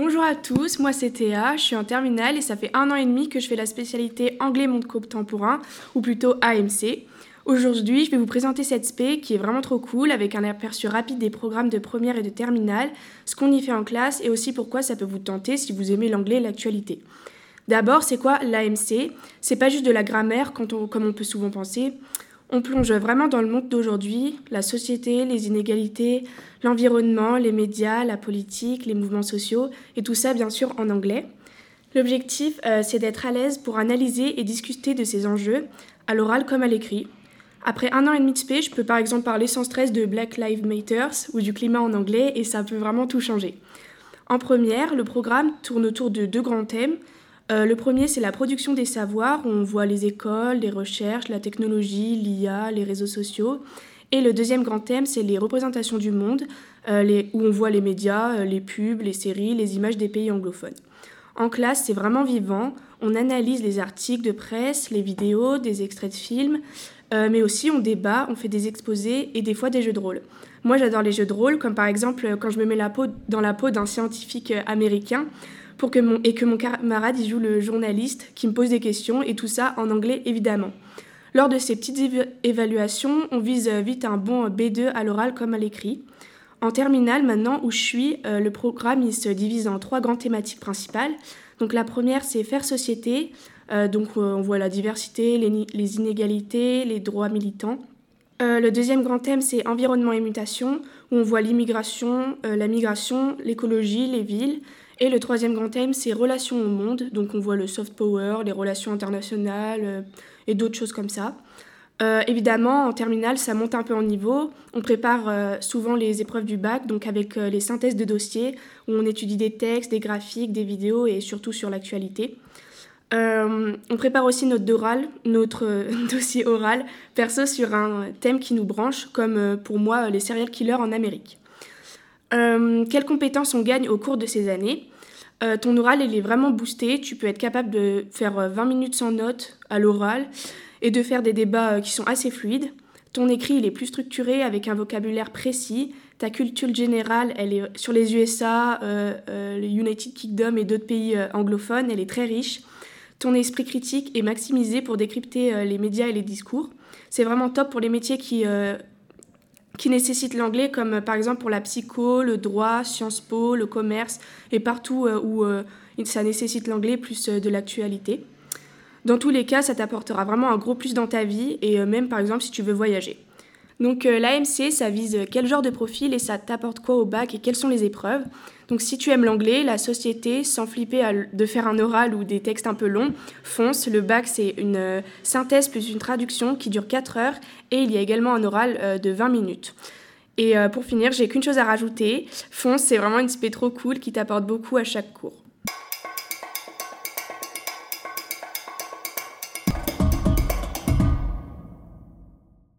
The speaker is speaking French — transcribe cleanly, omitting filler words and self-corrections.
Bonjour à tous, moi c'est Théa, je suis en terminale et ça fait 1 an et demi que je fais la spécialité anglais monde contemporain, ou plutôt AMC. Aujourd'hui, je vais vous présenter cette spé qui est vraiment trop cool, avec un aperçu rapide des programmes de première et de terminale, ce qu'on y fait en classe et aussi pourquoi ça peut vous tenter si vous aimez l'anglais et l'actualité. D'abord, c'est quoi l'AMC ? C'est pas juste de la grammaire comme on peut souvent penser. On plonge vraiment dans le monde d'aujourd'hui, la société, les inégalités, l'environnement, les médias, la politique, les mouvements sociaux, et tout ça bien sûr en anglais. L'objectif, c'est d'être à l'aise pour analyser et discuter de ces enjeux, à l'oral comme à l'écrit. Après 1 an et demi de spé, je peux par exemple parler sans stress de Black Lives Matter ou du climat en anglais, et ça peut vraiment tout changer. En première, le programme tourne autour de 2 grands thèmes. Le premier, c'est la production des savoirs, où on voit les écoles, les recherches, la technologie, l'IA, les réseaux sociaux. Et le deuxième grand thème, c'est les représentations du monde, où on voit les médias, les pubs, les séries, les images des pays anglophones. En classe, c'est vraiment vivant. On analyse les articles de presse, les vidéos, des extraits de films, mais aussi on débat, on fait des exposés et des fois des jeux de rôle. Moi, j'adore les jeux de rôle, comme par exemple quand je me mets dans la peau d'un scientifique américain, que mon camarade il joue le journaliste qui me pose des questions, et tout ça en anglais évidemment. Lors de ces petites évaluations, on vise vite un bon B2 à l'oral comme à l'écrit. En terminale, maintenant où je suis, le programme il se divise en 3 grandes thématiques principales. Donc la première, c'est faire société. On voit la diversité, les inégalités, les droits militants. Le deuxième grand thème, c'est environnement et mutation, où on voit l'immigration, la migration, l'écologie, les villes. Et le troisième grand thème, c'est relations au monde. Donc on voit le soft power, les relations internationales et d'autres choses comme ça. Évidemment, en terminale, ça monte un peu en niveau. On prépare souvent les épreuves du bac, donc avec les synthèses de dossiers, où on étudie des textes, des graphiques, des vidéos et surtout sur l'actualité. On prépare aussi notre dossier oral, perso sur un thème qui nous branche, comme pour moi les serial killers en Amérique. Quelles compétences on gagne au cours de ces années ? Ton oral il est vraiment boosté, tu peux être capable de faire 20 minutes sans notes à l'oral et de faire des débats qui sont assez fluides. Ton écrit il est plus structuré avec un vocabulaire précis. Ta culture générale, elle est sur les USA, les United Kingdom et d'autres pays anglophones, elle est très riche. Ton esprit critique est maximisé pour décrypter les médias et les discours. C'est vraiment top pour les métiers qui nécessitent l'anglais, comme par exemple pour la psycho, le droit, Sciences Po, le commerce, et partout où ça nécessite l'anglais plus de l'actualité. Dans tous les cas, ça t'apportera vraiment un gros plus dans ta vie, et même par exemple si tu veux voyager. Donc l'AMC, ça vise quel genre de profil et ça t'apporte quoi au bac et quelles sont les épreuves. Donc si tu aimes l'anglais, la société, sans flipper de faire un oral ou des textes un peu longs, fonce. Le bac, c'est une synthèse plus une traduction qui dure 4 heures et il y a également un oral de 20 minutes. Et pour finir, j'ai qu'une chose à rajouter. Fonce, c'est vraiment une spé trop cool qui t'apporte beaucoup à chaque cours.